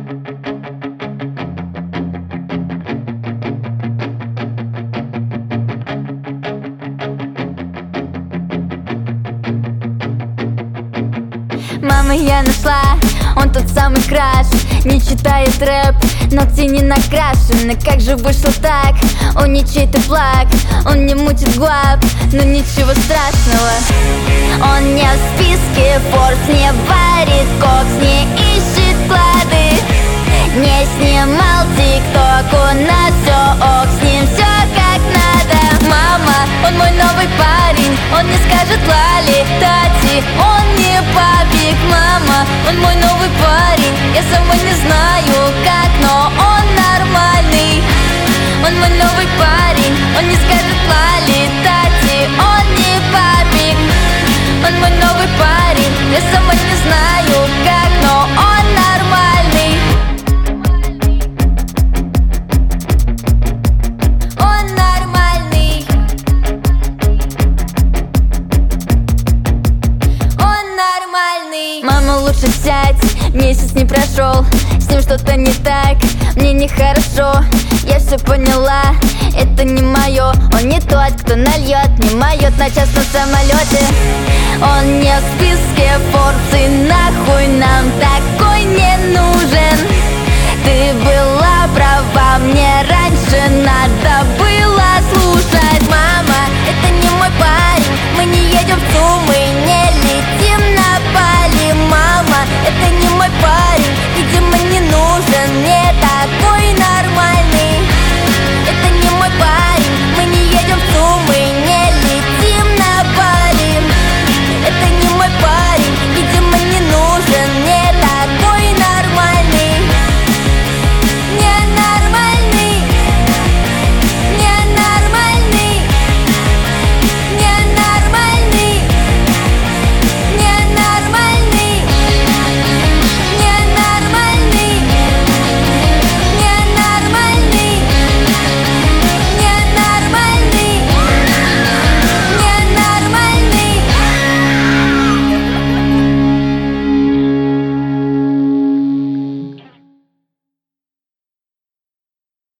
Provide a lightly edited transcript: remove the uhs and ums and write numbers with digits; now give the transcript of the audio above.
Мама, я нашла, он тот самый краш. Не читает рэп, ногти не накрашены. Как же вышло так? Он не чей-то флаг, он не мутит губ, но ничего страшного. Он не в списке Forbes, не варит кокс, не ищет клады, не снимал тикток, у нас все ок, с ним все как надо. Мама, он мой новый парень, он не скажет лали, тати, он не папик. Мама, он мой новый парень, я сама не знаю как, но он нормальный. Он мой новый парень, он не скажет лали, тати, он не папик. Он мой новый парень, я сама не знаю как, но он нормальный. Он нормальный. Он нормальный. Мама, лучше сядь, месяц не прошел, с ним что-то не так, мне нехорошо. Я все поняла, это не мое. Он не тот, кто нальет, не моет на частном самолете. Он не в списке Forbes, и нахуй нам такой не